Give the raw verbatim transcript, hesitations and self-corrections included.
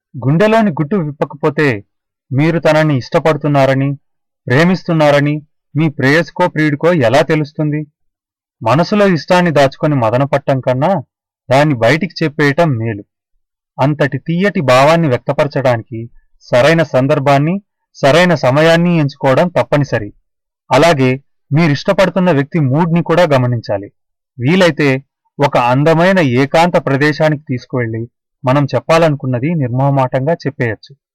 గుండెలోని గుట్టు విప్పకపోతే మీరు తనని ఇష్టపడుతున్నారని, ప్రేమిస్తున్నారని మీ ప్రేయసికో ప్రియుడికో ఎలా తెలుస్తుంది? మనసులో ఇష్టాన్ని దాచుకొని మదనపట్టం కన్నా దాన్ని బయటికి చెప్పేయటం మేలు. అంతటి తీయటి భావాన్ని వ్యక్తపరచడానికి సరైన సందర్భాన్ని, సరైన సమయాన్ని ఎంచుకోవడం తప్పనిసరి. అలాగే మీరిష్టపడుతున్న వ్యక్తి మూడ్ని కూడా గమనించాలి. వీలైతే ఒక అందమైన ఏకాంత ప్రదేశానికి తీసుకువెళ్ళి మనం చెప్పాలనుకున్నది నిర్మోహమాటంగా చెప్పేయచ్చు.